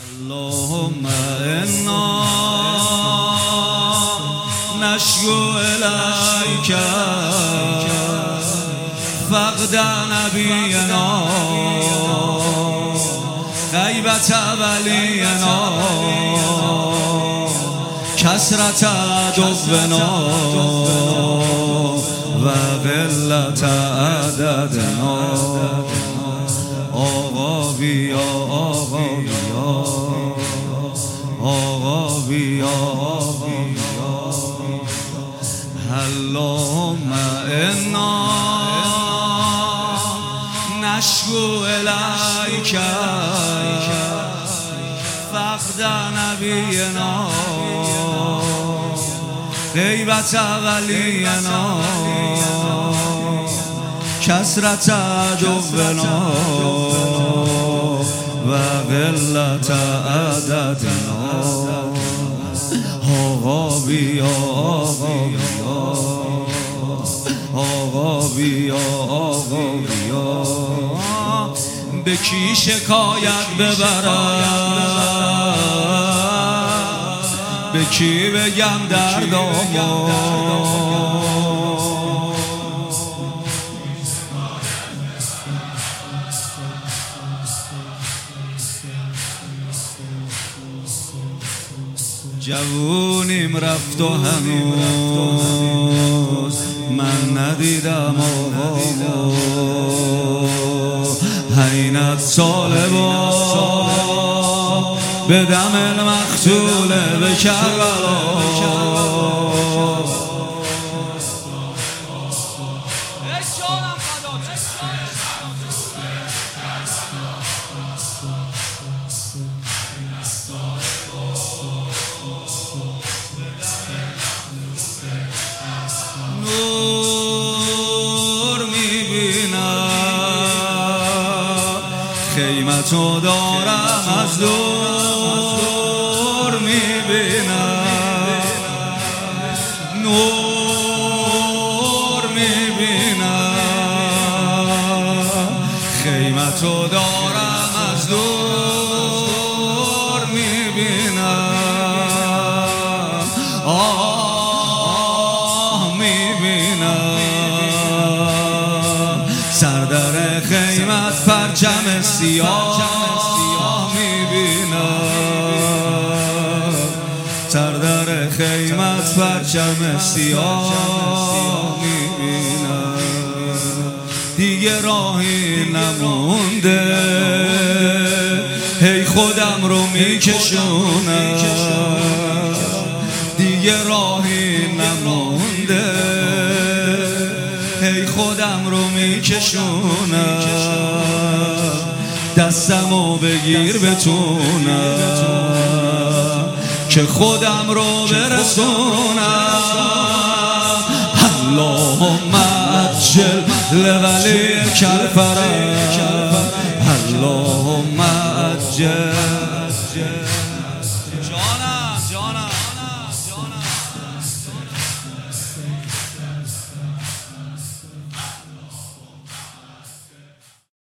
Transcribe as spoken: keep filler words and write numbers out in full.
اللهم انا نشكو اليك فقد نبينا غیبت ولینا کثرت عدونا و قلت عددنا. آقا بیا آقا بیا آقا بیا آقا بیا. اللهم انا نشکو الیک فقد نبینا غیبت ولینا کثرت عدونا و قلت عددنا. آقا بیا آقا بیا آقا بیا آقا بیا. به کی شکایت ببرم، به کی بگم دردامو، جوونیم رفت و هنوز من ندیدم آقامو. حینت سالبا به دم المقتول به کربلا. نور میبینم خیمتو دارم از دور میبینم. نور میبینم خیمتو دارم از دور میبینم. آه میبینم سردر خیمت پرچم سیاه میبینم. سردر خیمت پرچم سیاه میبینم. دیگه راهی نمونده هی خودم رو میکشونم. دیگه راهی نمونده هی خودم رو میکشونم. دستمو بگیر بتونم که خودم رو برسونم. اللهم عجل لولیک الفرج، اللهم عجل